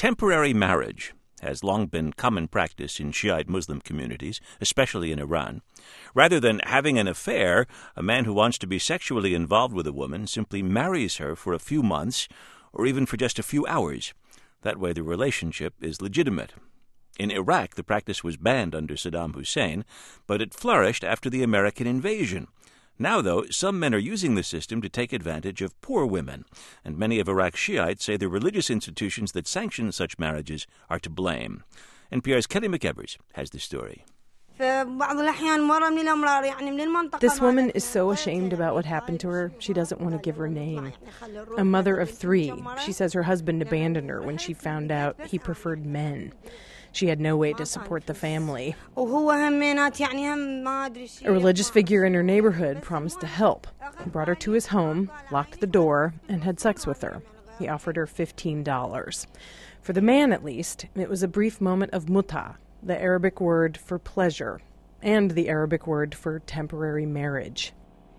Temporary marriage has long been common practice in Shiite Muslim communities, especially in Iran. Rather than having an affair, a man who wants to be sexually involved with a woman simply marries her for a few months or even for just a few hours. That way the relationship is legitimate. In Iraq, the practice was banned under Saddam Hussein, but it flourished after the American invasion. Now, though, some men are using the system to take advantage of poor women, and many of Iraq's Shiites say the religious institutions that sanction such marriages are to blame. NPR's Kelly McEvers has the story. This woman is so ashamed about what happened to her, she doesn't want to give her name. A mother of 3, she says her husband abandoned her when she found out he preferred men. She had no way to support the family. A religious figure in her neighborhood promised to help. He brought her to his home, locked the door, and had sex with her. He offered her $15. For the man, at least, it was a brief moment of muta, the Arabic word for pleasure, and the Arabic word for temporary marriage.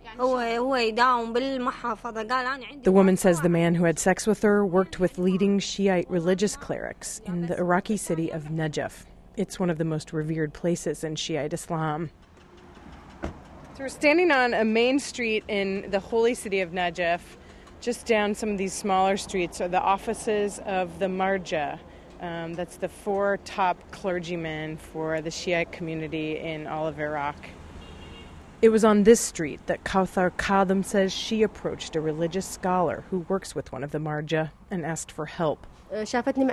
The woman says the man who had sex with her worked with leading Shiite religious clerics in the Iraqi city of Najaf. It's one of the most revered places in Shiite Islam. So we're standing on a main street in the holy city of Najaf. Just down some of these smaller streets are the offices of the Marja. That's the 4 top clergymen for the Shiite community in all of Iraq. It was on this street that Kawthar Kadhim says she approached a religious scholar who works with one of the Marja and asked for help. Her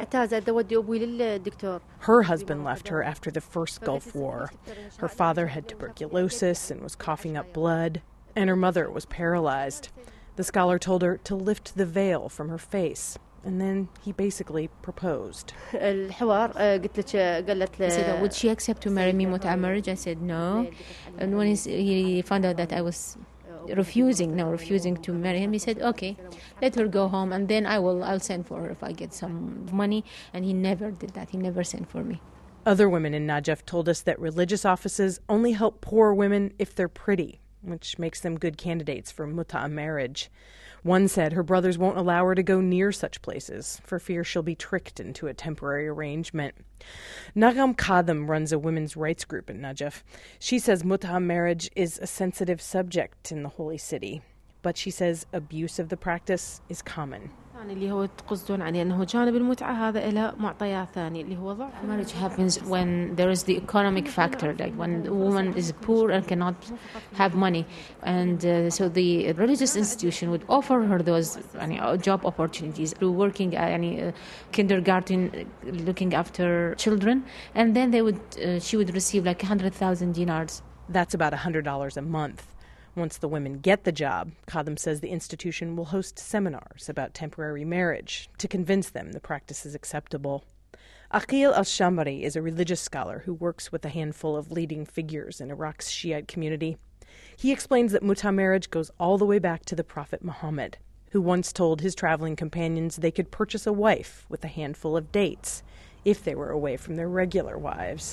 husband left her after the first Gulf War. Her father had tuberculosis and was coughing up blood, and her mother was paralyzed. The scholar told her to lift the veil from her face. And then he basically proposed. He said, would she accept to marry me muta marriage? I said no. And when he found out that I was refusing to marry him, he said, okay, let her go home, and then I'll send for her if I get some money. And he never did that. He never sent for me. Other women in Najaf told us that religious offices only help poor women if they're pretty, which makes them good candidates for muta marriage. One said her brothers won't allow her to go near such places for fear she'll be tricked into a temporary arrangement. Nagham Kadhim runs a women's rights group in Najaf. She says muta marriage is a sensitive subject in the holy city, but she says abuse of the practice is common. Marriage happens when there is the economic factor, like when the woman is poor and cannot have money, and so the religious institution would offer her those job opportunities, working at kindergarten, looking after children, and then she would receive like 100,000 dinars. That's about $100 a month. Once the women get the job, Kadhim says the institution will host seminars about temporary marriage to convince them the practice is acceptable. Aqil al-Shamari is a religious scholar who works with a handful of leading figures in Iraq's Shiite community. He explains that muta marriage goes all the way back to the Prophet Muhammad, who once told his traveling companions they could purchase a wife with a handful of dates if they were away from their regular wives.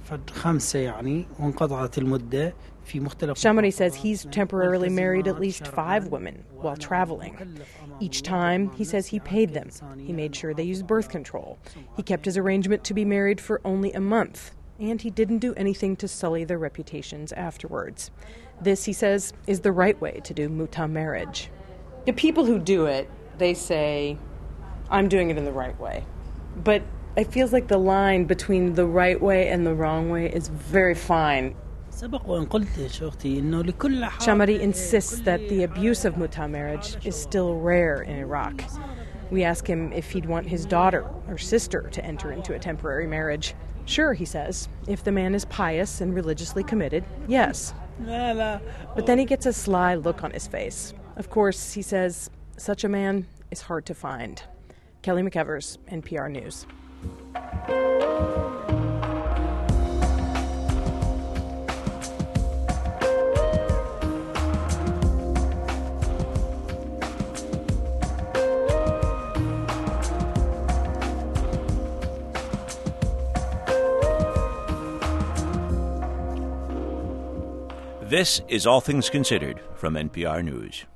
Shamari says he's temporarily married at least 5 women while traveling. Each time, he says he paid them. He made sure they used birth control. He kept his arrangement to be married for only a month, and he didn't do anything to sully their reputations afterwards. This, he says, is the right way to do muta marriage. The people who do it, they say, I'm doing it in the right way. But it feels like the line between the right way and the wrong way is very fine. Shamari insists that the abuse of muta marriage is still rare in Iraq. We ask him if he'd want his daughter or sister to enter into a temporary marriage. Sure, he says, if the man is pious and religiously committed, yes. But then he gets a sly look on his face. Of course, he says, such a man is hard to find. Kelly McEvers, NPR News. This is All Things Considered from NPR News.